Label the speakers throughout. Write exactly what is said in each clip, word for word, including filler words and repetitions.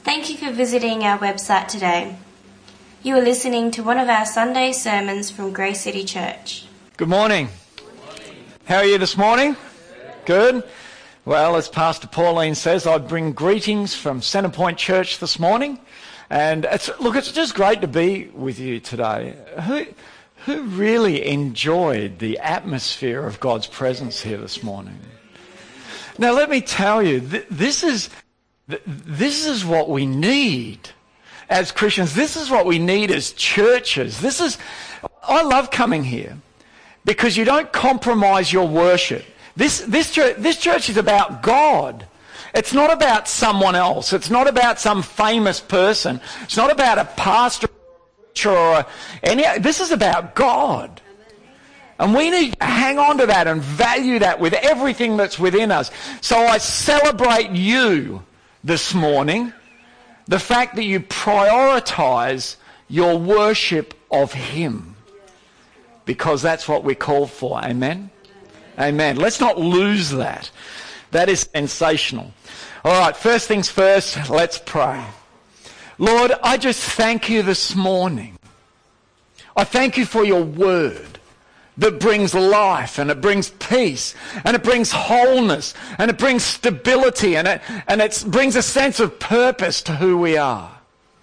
Speaker 1: Thank you for visiting our website today. You are listening to one of our Sunday sermons from Grace City Church.
Speaker 2: Good morning. How are you this morning? Good. Well, as Pastor Pauline says, I bring greetings from Centrepoint Church this morning. And it's, look, it's just great to be with you today. Who, who really enjoyed the atmosphere of God's presence here this morning? Now, let me tell you, th- this is th- this is what we need as Christians. This is what we need as churches. This is, I love coming here because you don't compromise your worship. This this church, this church is about God. It's not about someone else. It's not about some famous person. It's not about a pastor or any. This is about God. And we need to hang on to that and value that with everything that's within us. So I celebrate you this morning, the fact that you prioritize your worship of Him. Because that's what we're called for. Amen? Amen. Let's not lose that. That is sensational. All right, first things first, let's pray. Lord, I just thank you this morning. I thank you for your word that brings life and it brings peace and it brings wholeness and it brings stability and it, and it brings a sense of purpose to who we are.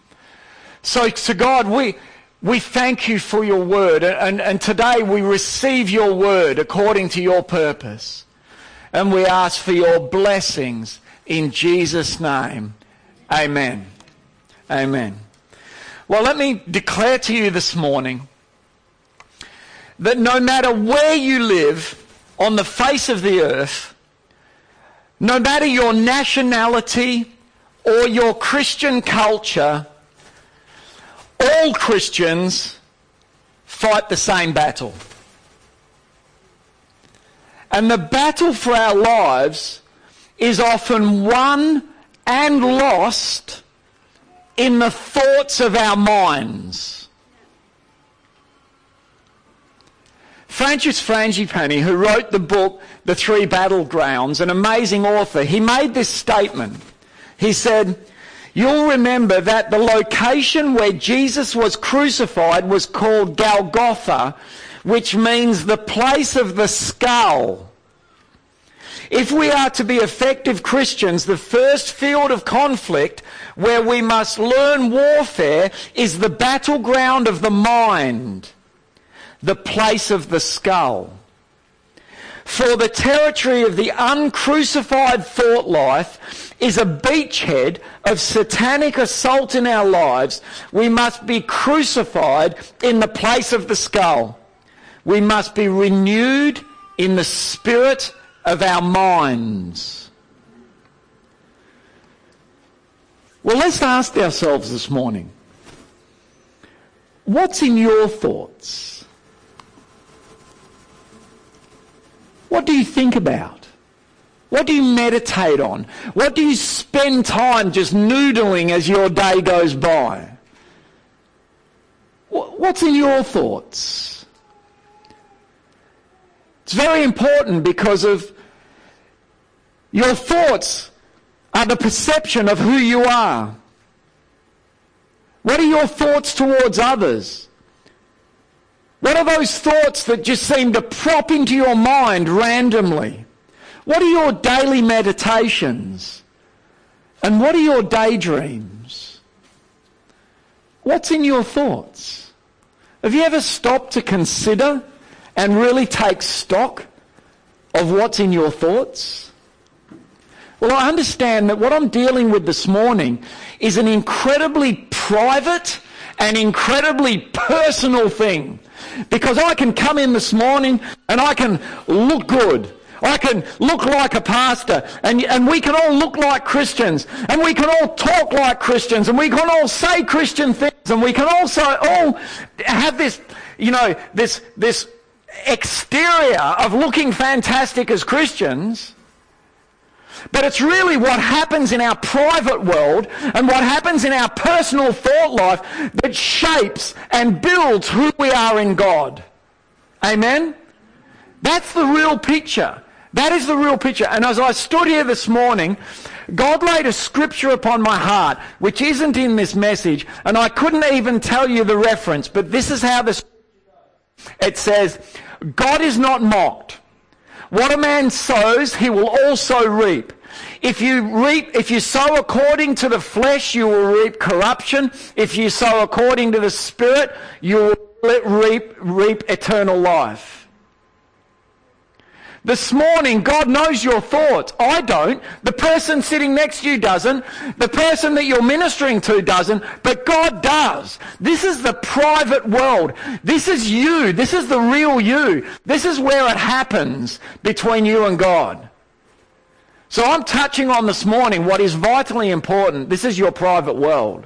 Speaker 2: So, to God, we... We thank you for your word, and, and today we receive your word according to your purpose. And we ask for your blessings in Jesus' name. Amen. Amen. Well, let me declare to you this morning that no matter where you live on the face of the earth, no matter your nationality or your Christian culture, all Christians fight the same battle. And the battle for our lives is often won and lost in the thoughts of our minds. Francis Frangipane, who wrote the book The Three Battlegrounds, an amazing author, he made this statement. He said, "You'll remember that the location where Jesus was crucified was called Golgotha, which means the place of the skull. If we are to be effective Christians, the first field of conflict where we must learn warfare is the battleground of the mind, the place of the skull. For the territory of the uncrucified thought life is a beachhead of satanic assault in our lives. We must be crucified in the place of the skull. We must be renewed in the spirit of our minds." Well, let's ask ourselves this morning, what's in your thoughts? What do you think about? What do you meditate on? What do you spend time just noodling as your day goes by? What's in your thoughts? It's very important because of your thoughts are the perception of who you are. What are your thoughts towards others? What are those thoughts that just seem to prop into your mind randomly? What are your daily meditations? And what are your daydreams? What's in your thoughts? Have you ever stopped to consider and really take stock of what's in your thoughts? Well, I understand that what I'm dealing with this morning is an incredibly private and incredibly personal thing. Because I can come in this morning and I can look good. I can look like a pastor, and, and we can all look like Christians, and we can all talk like Christians, and we can all say Christian things, and we can also all have this, you know, this, this exterior of looking fantastic as Christians. But it's really what happens in our private world and what happens in our personal thought life that shapes and builds who we are in God. Amen? That's the real picture. That is the real picture. And as I stood here this morning, God laid a scripture upon my heart, which isn't in this message, and I couldn't even tell you the reference, but this is how the it says, God is not mocked. What a man sows, he will also reap. If you reap, if you sow according to the flesh, you will reap corruption. If you sow according to the Spirit, you will reap, reap eternal life. This morning, God knows your thoughts. I don't. The person sitting next to you doesn't. The person that you're ministering to doesn't. But God does. This is the private world. This is you. This is the real you. This is where it happens between you and God. So I'm touching on this morning what is vitally important. This is your private world.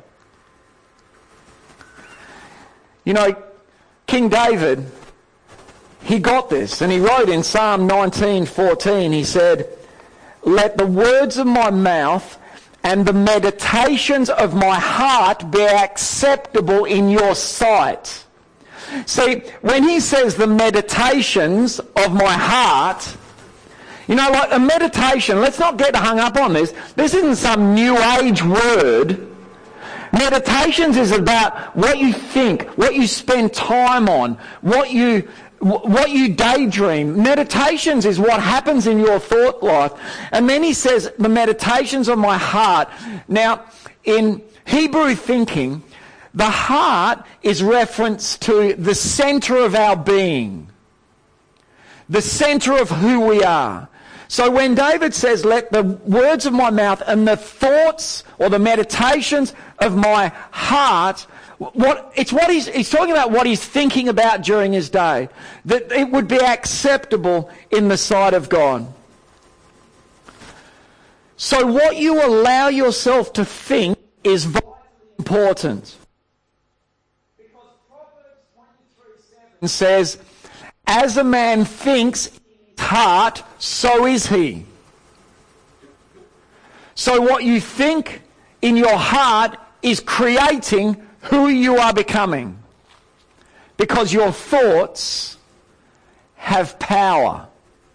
Speaker 2: You know, King David, he got this, and he wrote in Psalm nineteen fourteen, he said, "Let the words of my mouth and the meditations of my heart be acceptable in your sight." See, when he says the meditations of my heart, you know, like a meditation, let's not get hung up on this. This isn't some new age word. Meditations is about what you think, what you spend time on, what you what you daydream. Meditations is what happens in your thought life. And then he says, the meditations of my heart. Now, in Hebrew thinking, the heart is reference to the centre of our being, the centre of who we are. So when David says, let the words of my mouth and the thoughts or the meditations of my heart, what it's what he's, he's talking about what he's thinking about during his day, that it would be acceptable in the sight of God. So what you allow yourself to think is vitally important. Because Proverbs twenty-three seven says, as a man thinks in his heart, so is he. So what you think in your heart is creating who you are becoming, because your thoughts have power.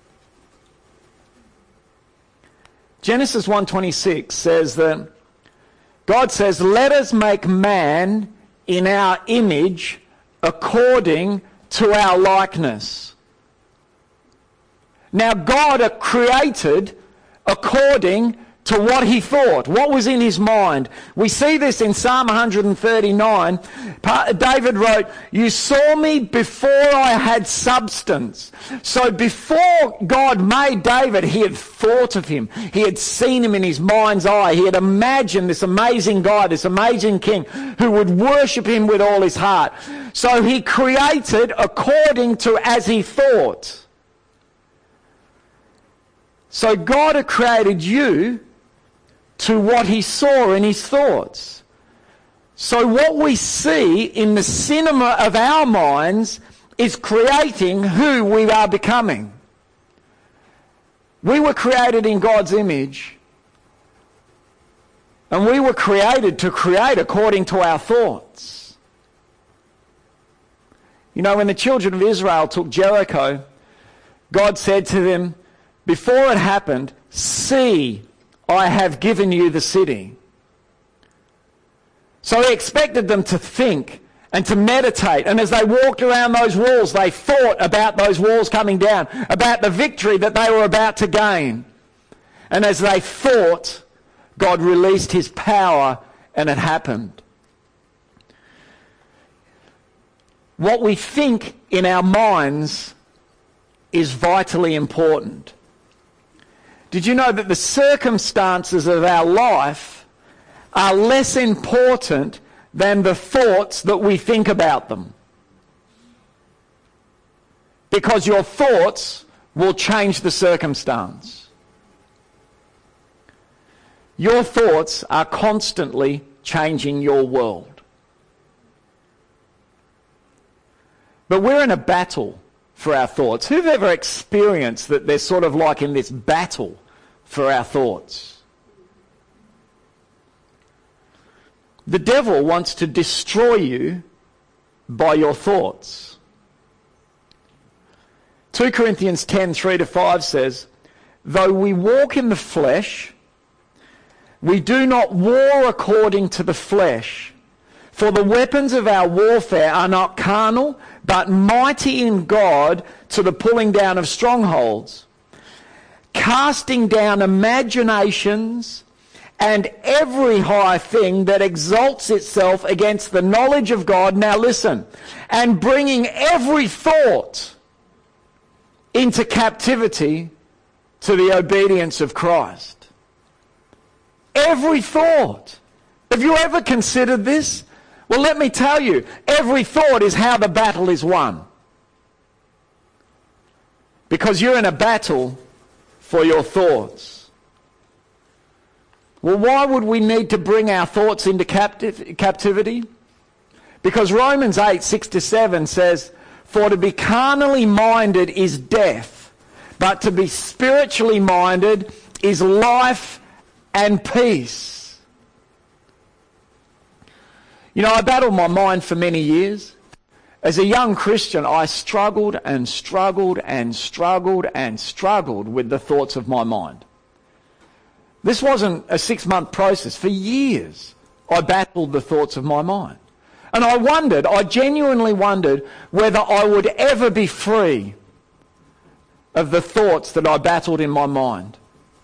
Speaker 2: Genesis one twenty-six says that God says, let us make man in our image according to our likeness. Now God created according to what he thought, what was in his mind. We see this in Psalm one thirty-nine. David wrote, you saw me before I had substance. So before God made David, he had thought of him. He had seen him in his mind's eye. He had imagined this amazing guy, this amazing king who would worship him with all his heart. So he created according to as he thought. So God had created you to what he saw in his thoughts. So what we see in the cinema of our minds is creating who we are becoming. We were created in God's image, and we were created to create according to our thoughts. You know, when the children of Israel took Jericho, God said to them, before it happened, see, I have given you the city. So he expected them to think and to meditate. And as they walked around those walls, they thought about those walls coming down, about the victory that they were about to gain. And as they thought, God released his power and it happened. What we think in our minds is vitally important. Did you know that the circumstances of our life are less important than the thoughts that we think about them? Because your thoughts will change the circumstance. Your thoughts are constantly changing your world. But we're in a battle for our thoughts. Who've ever experienced that they're sort of like in this battle for our thoughts? The devil wants to destroy you by your thoughts. Second Corinthians ten, three to five says, though we walk in the flesh, We do not war according to the flesh, for the weapons of our warfare are not carnal, but mighty in God to the pulling down of strongholds, casting down imaginations and every high thing that exalts itself against the knowledge of God. Now listen, and bringing every thought into captivity to the obedience of Christ. Every thought. Have you ever considered this? Well, let me tell you, every thought is how the battle is won. Because you're in a battle for your thoughts. Well, why would we need to bring our thoughts into captiv- captivity? Because Romans eight, six to seven says, for to be carnally minded is death, but to be spiritually minded is life and peace. You know, I battled my mind for many years. As a young Christian, I struggled and struggled and struggled and struggled with the thoughts of my mind. This wasn't a six-month process. For years, I battled the thoughts of my mind. And I wondered, I genuinely wondered whether I would ever be free of the thoughts that I battled in my mind.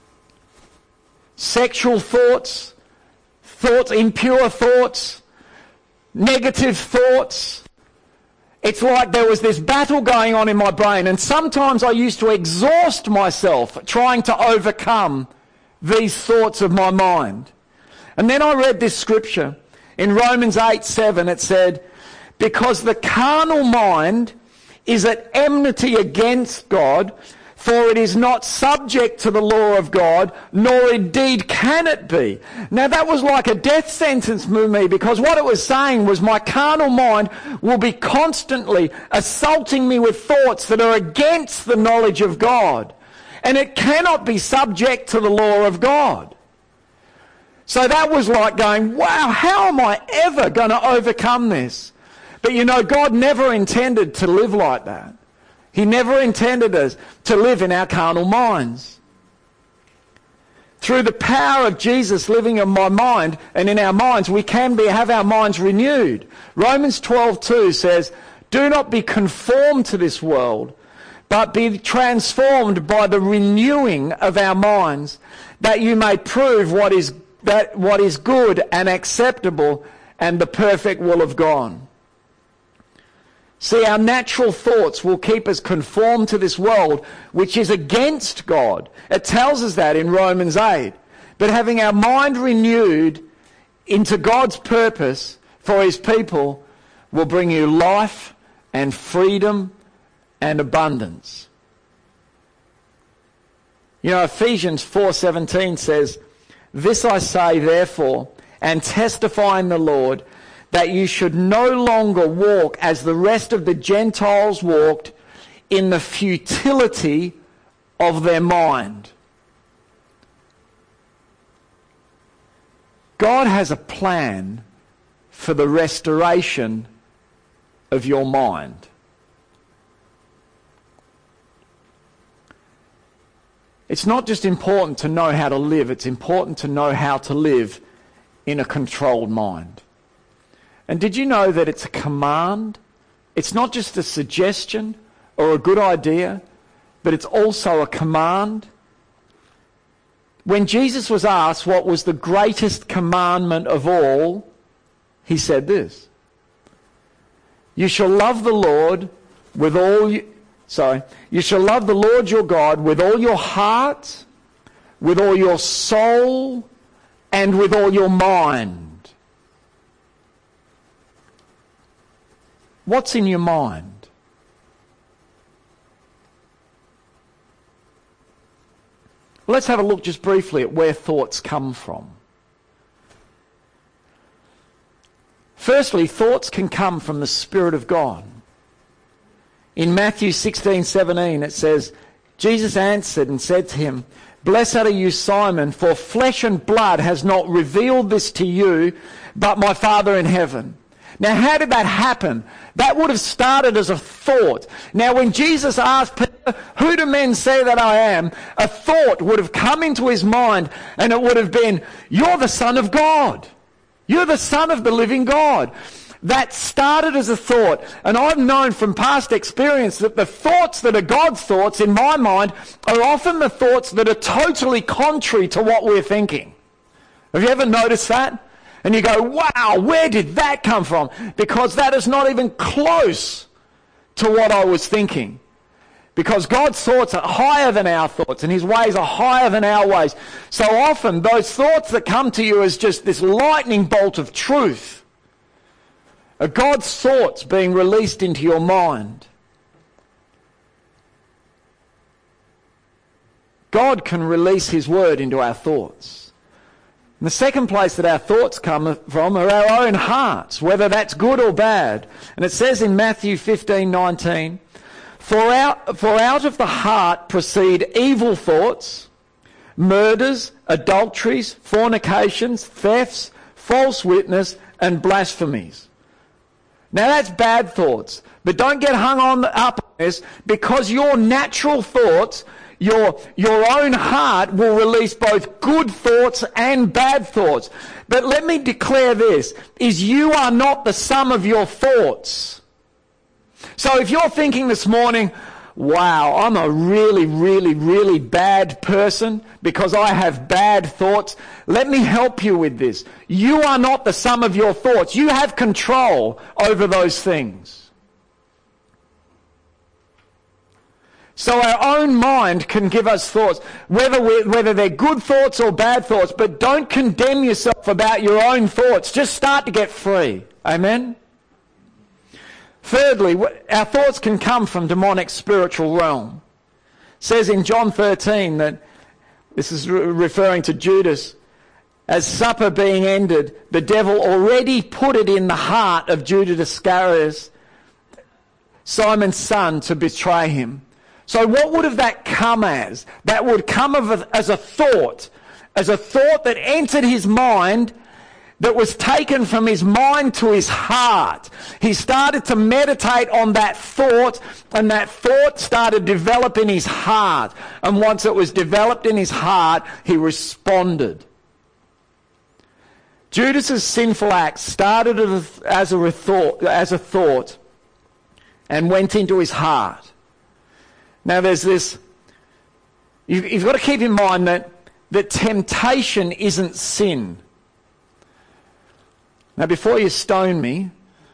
Speaker 2: Sexual thoughts, thoughts, impure thoughts, negative thoughts. It's like there was this battle going on in my brain, and sometimes I used to exhaust myself trying to overcome these thoughts of my mind. And then I read this scripture in Romans eight, seven. It said, because the carnal mind is at enmity against God, for it is not subject to the law of God, nor indeed can it be. Now that was like a death sentence for me, because what it was saying was my carnal mind will be constantly assaulting me with thoughts that are against the knowledge of God. And it cannot be subject to the law of God. So that was like going, wow, how am I ever going to overcome this? But you know, God never intended to live like that. He never intended us to live in our carnal minds. Through the power of Jesus living in my mind and in our minds, we can be, have our minds renewed. Romans twelve two says, do not be conformed to this world, but be transformed by the renewing of our minds, that you may prove what is, that, what is good and acceptable and the perfect will of God. See, our natural thoughts will keep us conformed to this world, which is against God. It tells us that in Romans eight. But having our mind renewed into God's purpose for his people will bring you life and freedom and abundance. You know, Ephesians four seventeen says, this I say therefore, and testify in the Lord, that you should no longer walk as the rest of the Gentiles walked, in the futility of their mind. God has a plan for the restoration of your mind. It's not just important to know how to live, it's important to know how to live in a controlled mind. And did you know that it's a command? It's not just a suggestion or a good idea, but it's also a command. When Jesus was asked what was the greatest commandment of all, he said this: you shall love the Lord with all you, sorry, you shall love the Lord your God with all your heart, with all your soul, and with all your mind. What's in your mind? Well, let's have a look just briefly at where thoughts come from. Firstly, thoughts can come from the Spirit of God. In Matthew sixteen seventeen it says, Jesus answered and said to him, blessed are you, Simon, for flesh and blood has not revealed this to you, but my Father in heaven. Now, how did that happen? That would have started as a thought. Now, when Jesus asked Peter, who do men say that I am? A thought would have come into his mind, and it would have been, you're the Son of God. You're the Son of the living God. That started as a thought. And I've known from past experience that the thoughts that are God's thoughts in my mind are often the thoughts that are totally contrary to what we're thinking. Have you ever noticed that? And you go, wow, where did that come from? Because that is not even close to what I was thinking. Because God's thoughts are higher than our thoughts, and his ways are higher than our ways. So often those thoughts that come to you as just this lightning bolt of truth are God's thoughts being released into your mind. God can release his word into our thoughts. And the second place that our thoughts come from are our own hearts, whether that's good or bad. And it says in Matthew fifteen nineteen, For out, for out of the heart proceed evil thoughts, murders, adulteries, fornications, thefts, false witness, and blasphemies. Now that's bad thoughts, but don't get hung on up on this, because your natural thoughts, your, your own heart will release both good thoughts and bad thoughts. But let me declare this, is you are not the sum of your thoughts. So if you're thinking this morning, wow, I'm a really, really, really bad person because I have bad thoughts, let me help you with this. You are not the sum of your thoughts. You have control over those things. So our own mind can give us thoughts, whether we, whether they're good thoughts or bad thoughts, but don't condemn yourself about your own thoughts. Just start to get free. Amen? Thirdly, our thoughts can come from demonic spiritual realm. It says in John thirteen that, this is re- referring to Judas, as supper being ended, the devil already put it in the heart of Judas Iscariot, Simon's son, to betray him. So what would have that come as? That would come of a, as a thought, as a thought that entered his mind, that was taken from his mind to his heart. He started to meditate on that thought, and that thought started to develop in his heart. And once it was developed in his heart, he responded. Judas's sinful act started as a thought, as a thought and went into his heart. Now there's this, you've, you've got to keep in mind that, that temptation isn't sin. Now before you stone me,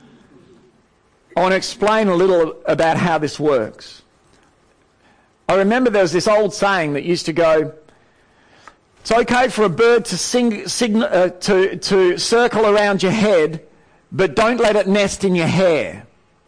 Speaker 2: I want to explain a little about how this works. I remember there was this old saying that used to go, it's okay for a bird to, sing, sing, uh, to, to circle around your head, but don't let it nest in your hair.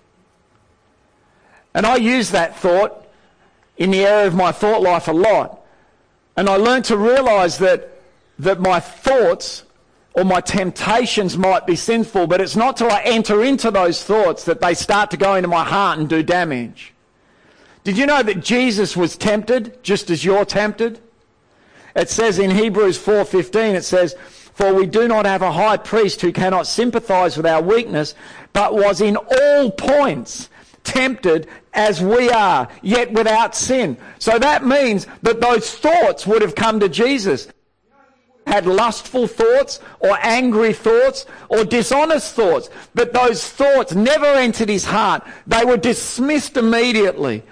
Speaker 2: And I use that thought in the area of my thought life a lot. And I learned to realise that, that my thoughts or my temptations might be sinful, but it's not till I enter into those thoughts that they start to go into my heart and do damage. Did you know that Jesus was tempted just as you're tempted? It says in Hebrews four fifteen, it says, For we do not have a high priest who cannot sympathise with our weakness, but was in all points tempted as we are, yet without sin. So that means that those thoughts would have come to Jesus. Had lustful thoughts or angry thoughts or dishonest thoughts, but those thoughts never entered his heart. They were dismissed immediately.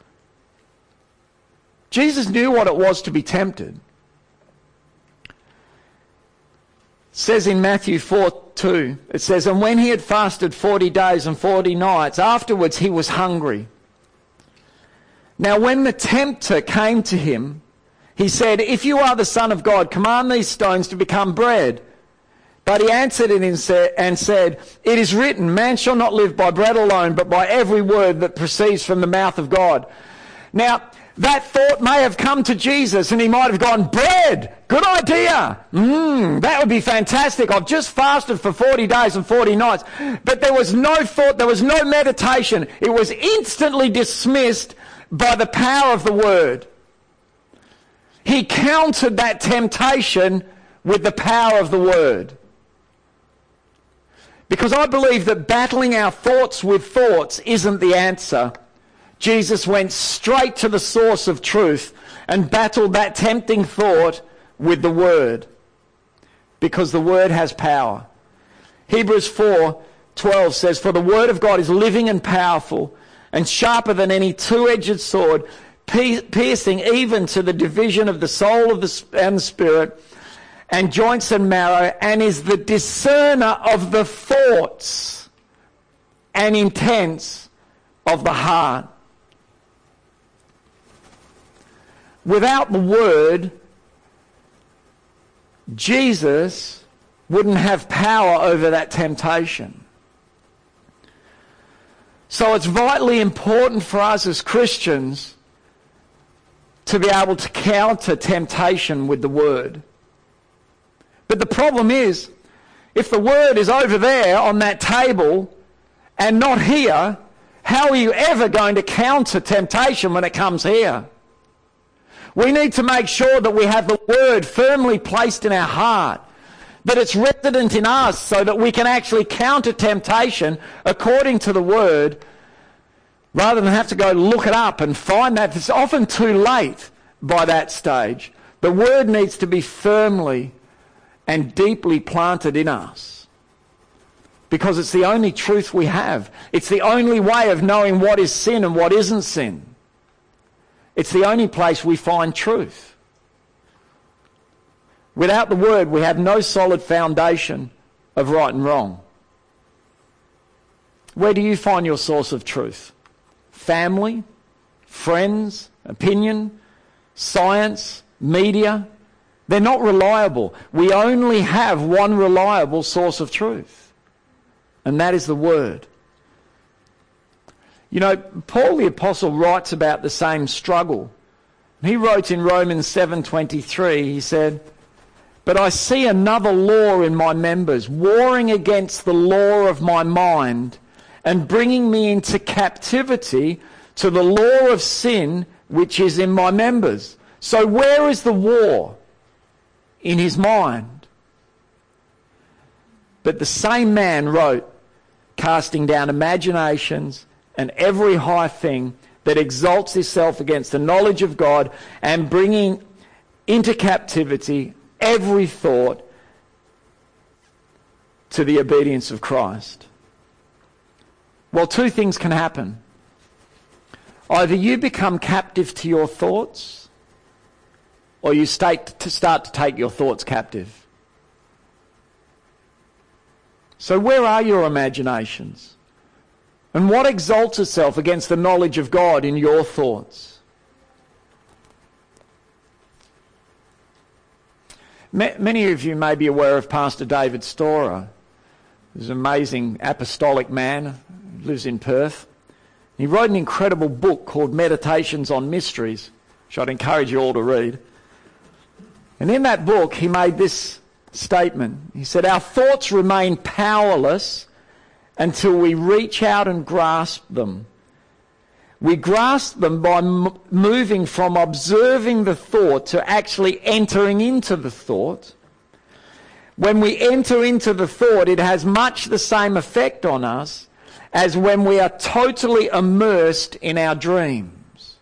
Speaker 2: Jesus knew what it was to be tempted. It says in Matthew four two, it says, And when he had fasted forty days and forty nights, afterwards he was hungry. Now when the tempter came to him, he said, If you are the Son of God, command these stones to become bread. But he answered and said, It is written, man shall not live by bread alone, but by every word that proceeds from the mouth of God. Now, that thought may have come to Jesus and he might have gone, bread, good idea. Mmm, that would be fantastic. I've just fasted for forty days and forty nights. But there was no thought, there was no meditation. It was instantly dismissed by the power of the word. He countered that temptation with the power of the word. Because I believe that battling our thoughts with thoughts isn't the answer. Jesus went straight to the source of truth and battled that tempting thought with the Word. Because the Word has power. Hebrews four twelve says, "For the Word of God is living and powerful and sharper than any two-edged sword, piercing even to the division of the soul of the, and the spirit, and joints and marrow, and is the discerner of the thoughts and intents of the heart." Without the Word, Jesus wouldn't have power over that temptation. So it's vitally important for us as Christians to be able to counter temptation with the Word. But the problem is, if the Word is over there on that table and not here, how are you ever going to counter temptation when it comes here? We need to make sure that we have the Word firmly placed in our heart, that it's resident in us so that we can actually counter temptation according to the Word, rather than have to go look it up and find that. It's often too late by that stage. The Word needs to be firmly and deeply planted in us, because it's the only truth we have. It's the only way of knowing what is sin and what isn't sin. It's the only place we find truth. Without the Word, we have no solid foundation of right and wrong. Where do you find your source of truth? Family, friends, opinion, science, media? They're not reliable. We only have one reliable source of truth, and that is the Word. You know, Paul the Apostle writes about the same struggle. He wrote in Romans seven twenty-three, he said, "But I see another law in my members, warring against the law of my mind, and bringing me into captivity to the law of sin which is in my members." So where is the war? In his mind. But the same man wrote, "Casting down imaginations and every high thing that exalts itself against the knowledge of God, and bringing into captivity every thought to the obedience of Christ." Well, two things can happen. Either you become captive to your thoughts, or you start to, start to take your thoughts captive. So where are your imaginations? And what exalts itself against the knowledge of God in your thoughts? Many of you may be aware of Pastor David Storer. He's an amazing apostolic man, lives in Perth. He wrote an incredible book called Meditations on Mysteries, which I'd encourage you all to read. And in that book, he made this statement. He said, "Our thoughts remain powerless until we reach out and grasp them. We grasp them by m- moving from observing the thought to actually entering into the thought. When we enter into the thought, it has much the same effect on us as when we are totally immersed in our dreams."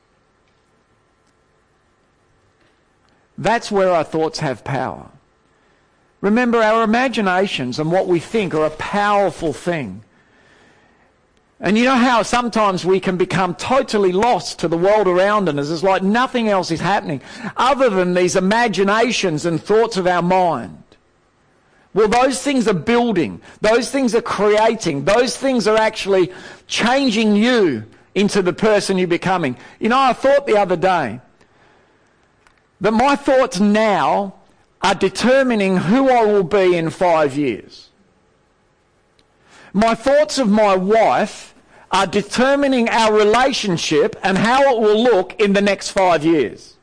Speaker 2: That's where our thoughts have power. Remember, our imaginations and what we think are a powerful thing. And you know how sometimes we can become totally lost to the world around us. It's like nothing else is happening other than these imaginations and thoughts of our mind. Well, those things are building. Those things are creating. Those things are actually changing you into the person you're becoming. You know, I thought the other day that my thoughts now are determining who I will be in five years. My thoughts of my wife are determining our relationship and how it will look in the next five years.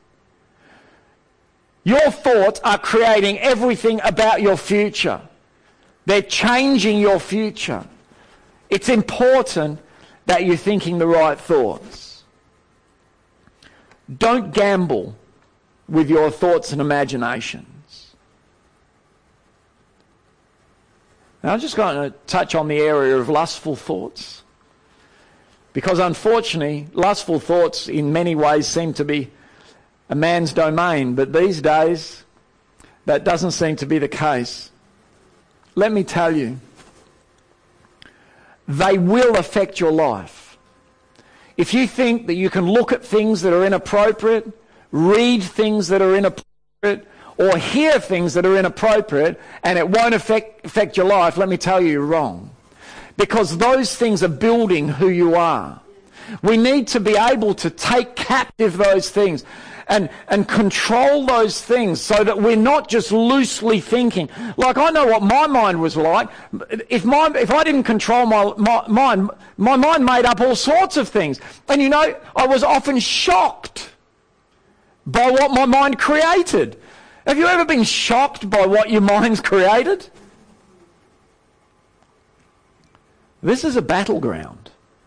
Speaker 2: Your thoughts are creating everything about your future. They're changing your future. It's important that you're thinking the right thoughts. Don't gamble with your thoughts and imaginations. Now, I'm just going to touch on the area of lustful thoughts. Because unfortunately, lustful thoughts in many ways seem to be a man's domain. But these days, that doesn't seem to be the case. Let me tell you, they will affect your life. If you think that you can look at things that are inappropriate, read things that are inappropriate, or hear things that are inappropriate, and it won't affect, affect your life, let me tell you, you're wrong. Because those things are building who you are. We need to be able to take captive those things and, and control those things so that we're not just loosely thinking. Like, I know what my mind was like. If my if I didn't control my, my mind, my mind made up all sorts of things. And you know, I was often shocked by what my mind created. Have you ever been shocked by what your mind's created? This is a battleground.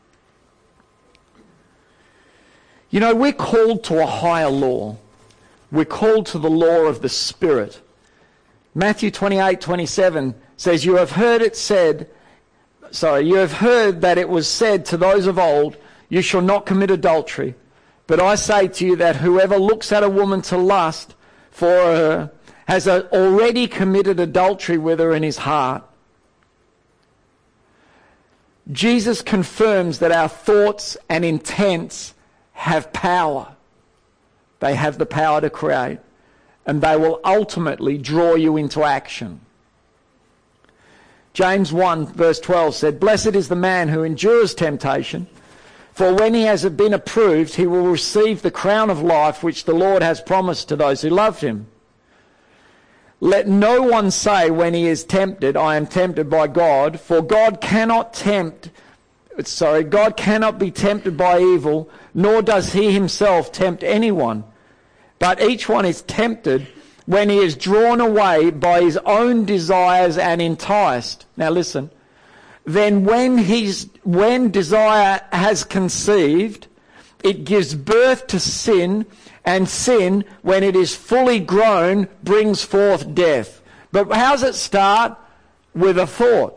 Speaker 2: You know, we're called to a higher law. We're called to the law of the Spirit. Matthew twenty-eight twenty-seven says, You have heard it said, sorry, you have heard that it was said to those of old, You shall not commit adultery. But I say to you that whoever looks at a woman to lust for her has already committed adultery with her in his heart. Jesus confirms that our thoughts and intents have power. They have the power to create, and they will ultimately draw you into action. James one verse twelve said, Blessed is the man who endures temptation, for when he has been approved, he will receive the crown of life which the Lord has promised to those who love him. Let no one say when he is tempted, I am tempted by God, for God cannot tempt, sorry, God cannot be tempted by evil, nor does he himself tempt anyone. But each one is tempted when he is drawn away by his own desires and enticed. Now listen, then when he's, when desire has conceived, it gives birth to sin, and sin, when it is fully grown, brings forth death. But how does it start? With a thought.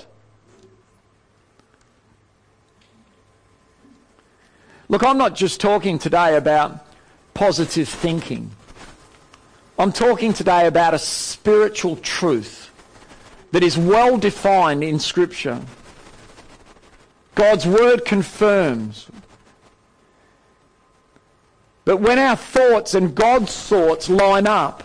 Speaker 2: Look, I'm not just talking today about positive thinking. I'm talking today about a spiritual truth that is well defined in Scripture. God's Word confirms. But when our thoughts and God's thoughts line up,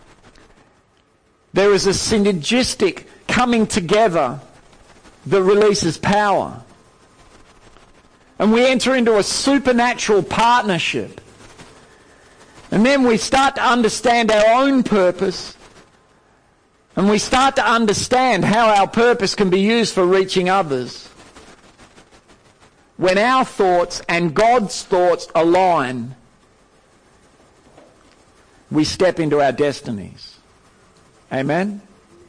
Speaker 2: there is a synergistic coming together that releases power. And we enter into a supernatural partnership. And then we start to understand our own purpose. And we start to understand how our purpose can be used for reaching others. When our thoughts and God's thoughts align, we step into our destinies. Amen?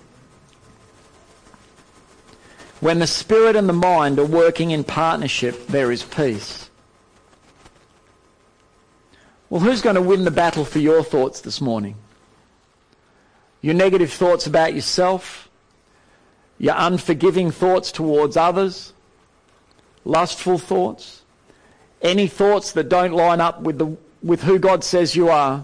Speaker 2: When the spirit and the mind are working in partnership, there is peace. Well, who's going to win the battle for your thoughts this morning? Your negative thoughts about yourself? Your unforgiving thoughts towards others? Lustful thoughts? Any thoughts that don't line up with the with who God says you are?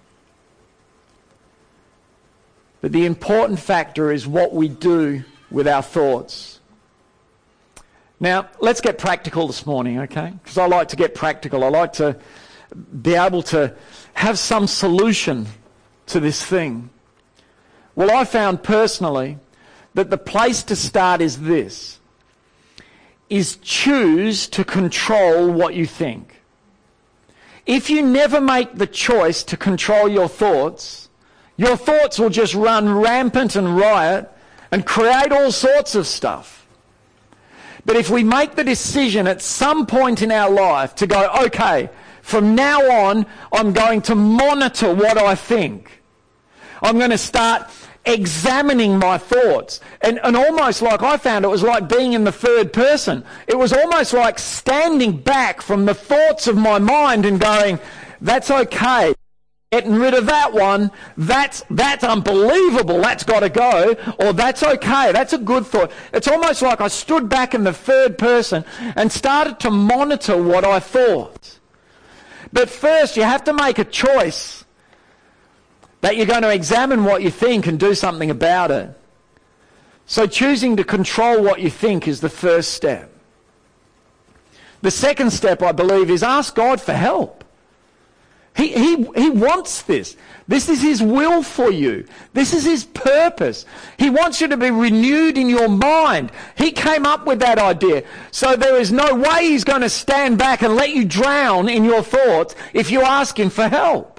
Speaker 2: But the important factor is what we do with our thoughts. Now, let's get practical this morning, okay? Because I like to get practical. I like to be able to have some solution to this thing. Well, I found personally that the place to start is this, is choose to control what you think. If you never make the choice to control your thoughts, your thoughts will just run rampant and riot and create all sorts of stuff. But if we make the decision at some point in our life to go, okay, from now on, I'm going to monitor what I think. I'm going to start examining my thoughts. And, and almost like I found it was like being in the third person. It was almost like standing back from the thoughts of my mind and going, that's okay. getting rid of that one, that's, that's unbelievable, that's got to go, or that's okay, that's a good thought. It's almost like I stood back in the third person and started to monitor what I thought. But first you have to make a choice that you're going to examine what you think and do something about it. So choosing to control what you think is the first step. The second step, I believe, is ask God for help. He, he, he wants this. This is his will for you. This is his purpose. He wants you to be renewed in your mind. He came up with that idea. So there is no way he's going to stand back and let you drown in your thoughts if you ask him for help.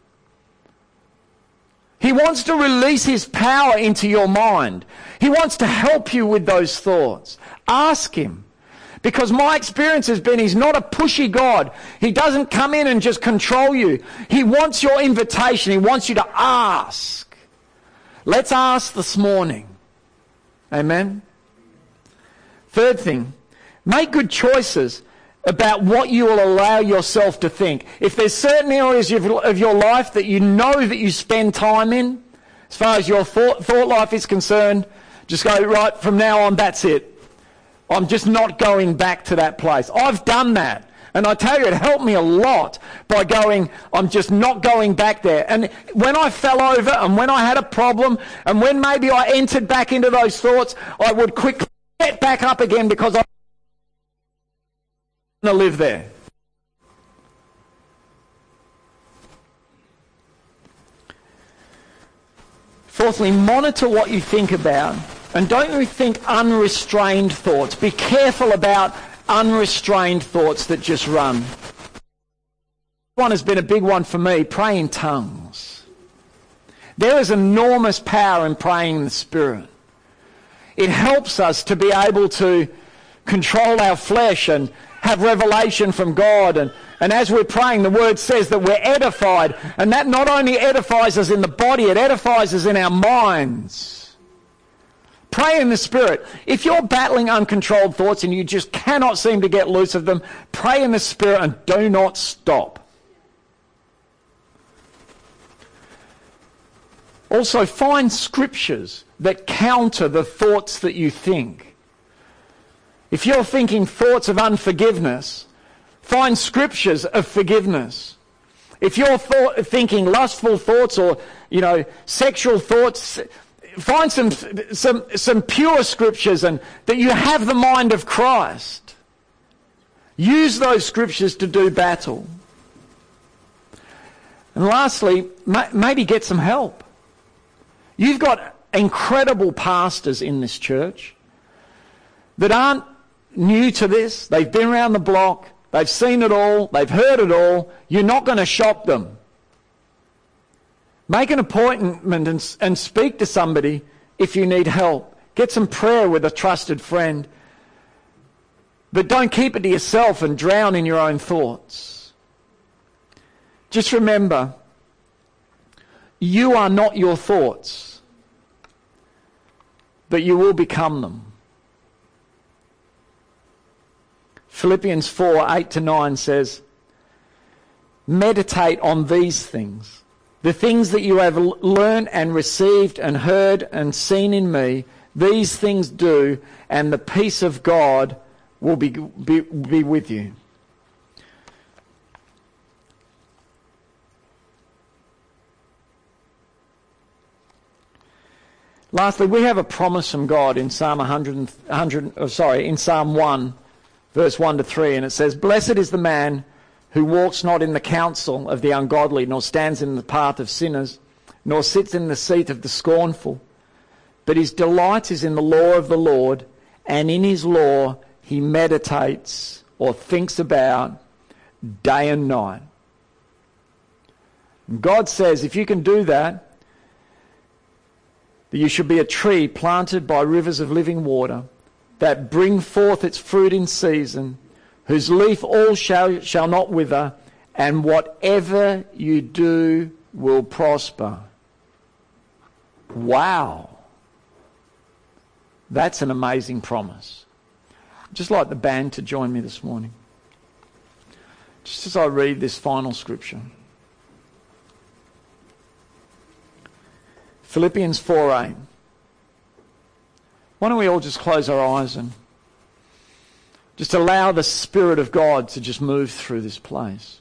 Speaker 2: He wants to release his power into your mind. He wants to help you with those thoughts. Ask him. Because my experience has been he's not a pushy God. He doesn't come in and just control you. He wants your invitation. He wants you to ask. Let's ask this morning. Amen. Third thing, make good choices about what you will allow yourself to think. If there's certain areas of, of your life that you know that you spend time in, as far as your thought, thought life is concerned, just go, right, from now on, that's it. I'm just not going back to that place. I've done that. And I tell you, it helped me a lot by going, I'm just not going back there. And when I fell over and when I had a problem and when maybe I entered back into those thoughts, I would quickly get back up again because I want to live there. Fourthly, monitor what you think about. And don't think unrestrained thoughts. Be careful about unrestrained thoughts that just run. One has been a big one for me, pray in tongues. There is enormous power in praying in the Spirit. It helps us to be able to control our flesh and have revelation from God. And, and as we're praying, the Word says that we're edified. And that not only edifies us in the body, it edifies us in our minds. Pray in the Spirit. If you're battling uncontrolled thoughts and you just cannot seem to get loose of them, pray in the Spirit and do not stop. Also, find scriptures that counter the thoughts that you think. If you're thinking thoughts of unforgiveness, find scriptures of forgiveness. If you're thought, thinking lustful thoughts or, you know, sexual thoughts, find some some some pure scriptures and that you have the mind of Christ. Use those scriptures to do battle. And lastly, maybe get some help. You've got incredible pastors in this church that aren't new to this. They've been around the block. They've seen it all. They've heard it all. You're not going to shock them. Make an appointment and, and speak to somebody if you need help. Get some prayer with a trusted friend. But don't keep it to yourself and drown in your own thoughts. Just remember, you are not your thoughts, but you will become them. Philippians four, eight to nine says, meditate on these things. The things that you have learned and received and heard and seen in me, these things do, and the peace of God will be, be, be with you. Lastly, we have a promise from God in Psalm one hundred, one hundred oh, sorry, in Psalm one, verse one to three, and it says, blessed is the man who walks not in the counsel of the ungodly, nor stands in the path of sinners, nor sits in the seat of the scornful. But his delight is in the law of the Lord, and in his law he meditates or thinks about day and night. And God says if you can do that, that you should be a tree planted by rivers of living water that bring forth its fruit in season, whose leaf all shall, shall not wither, and whatever you do will prosper. Wow. That's an amazing promise. I'd just like the band to join me this morning. Just as I read this final scripture. Philippians four eight. Why don't we all just close our eyes and just allow the Spirit of God to just move through this place.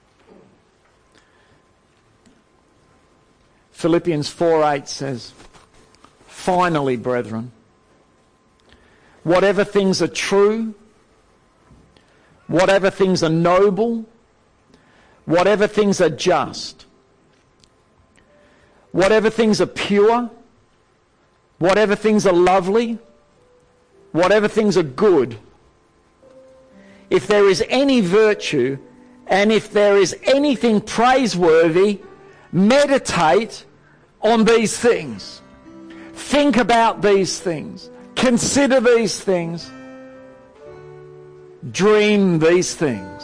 Speaker 2: Philippians four eight says, "Finally, brethren, whatever things are true, whatever things are noble, whatever things are just, whatever things are pure, whatever things are lovely, whatever things are good, if there is any virtue, and if there is anything praiseworthy, meditate on these things." Think about these things. Consider these things. Dream these things.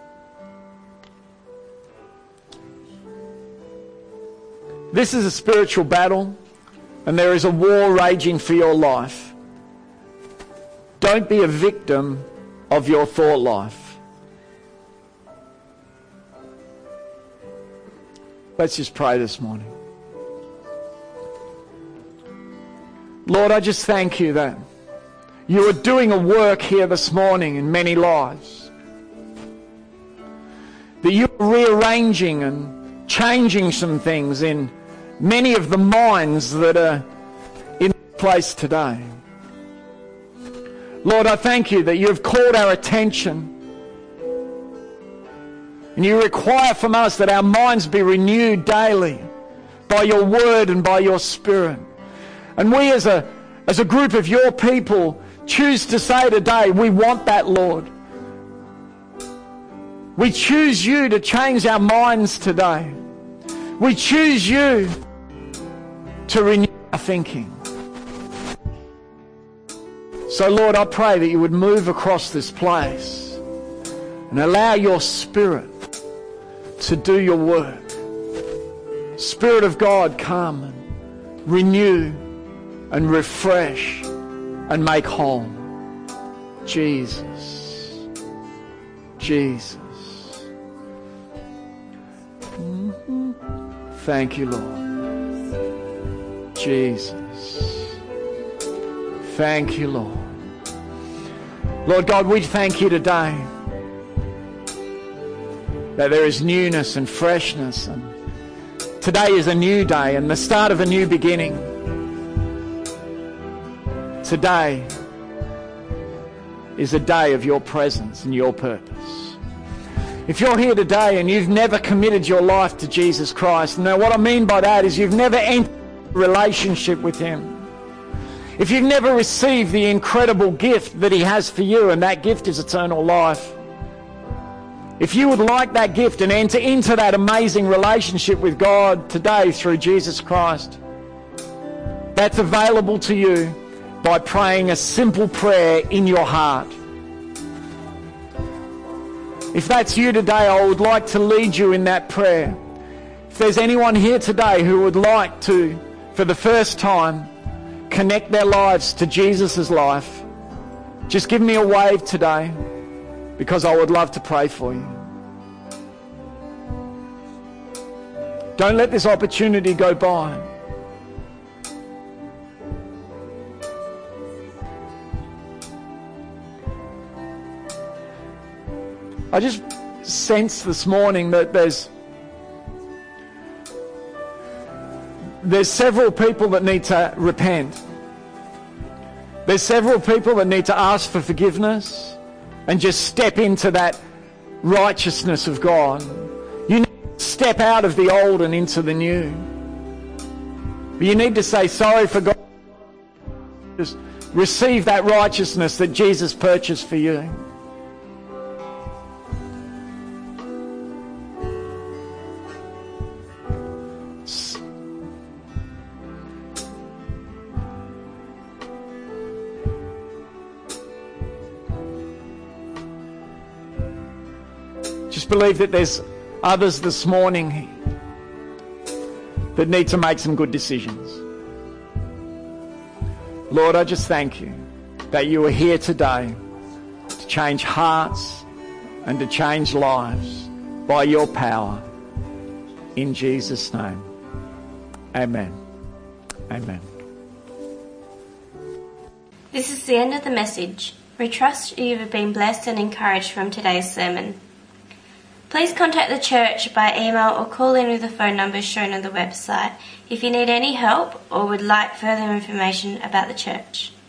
Speaker 2: This is a spiritual battle, and there is a war raging for your life. Don't be a victim of your thought life. Let's just pray this morning. Lord, I just thank you that you are doing a work here this morning in many lives. That you are rearranging and changing some things in many of the minds that are in place today. Lord, I thank you that you have called our attention, and you require from us that our minds be renewed daily by your word and by your Spirit. And we as a, as a group of your people choose to say today, we want that, Lord. We choose you to change our minds today. We choose you to renew our thinking. So, Lord, I pray that you would move across this place and allow your Spirit to do your work. Spirit of God, come and renew and refresh and make whole. Jesus. Jesus. Mm-hmm. Thank you, Lord. Jesus. Thank you, Lord. Lord God, we thank you today that there is newness and freshness, and today is a new day and the start of a new beginning. Today is a day of your presence and your purpose. If you're here today and you've never committed your life to Jesus Christ, now what I mean by that is you've never entered a relationship with him. If you've never received the incredible gift that he has for you, and that gift is eternal life, if you would like that gift and enter into that amazing relationship with God today through Jesus Christ, that's available to you by praying a simple prayer in your heart. If that's you today, I would like to lead you in that prayer. If there's anyone here today who would like to, for the first time, connect their lives to Jesus' life, just give me a wave today, because I would love to pray for you. Don't let this opportunity go by. I just sense this morning that there's there's several people that need to repent. There's several people that need to ask for forgiveness and just step into that righteousness of God. You need to step out of the old and into the new. But you need to say sorry for God. Just receive that righteousness that Jesus purchased for you. Just believe that there's others this morning that need to make some good decisions. Lord, I just thank you that you are here today to change hearts and to change lives by your power. In Jesus' name, amen. Amen.
Speaker 1: This is the end of the message. We trust you have been blessed and encouraged from today's sermon. Please contact the church by email or call in with the phone numbers shown on the website if you need any help or would like further information about the church.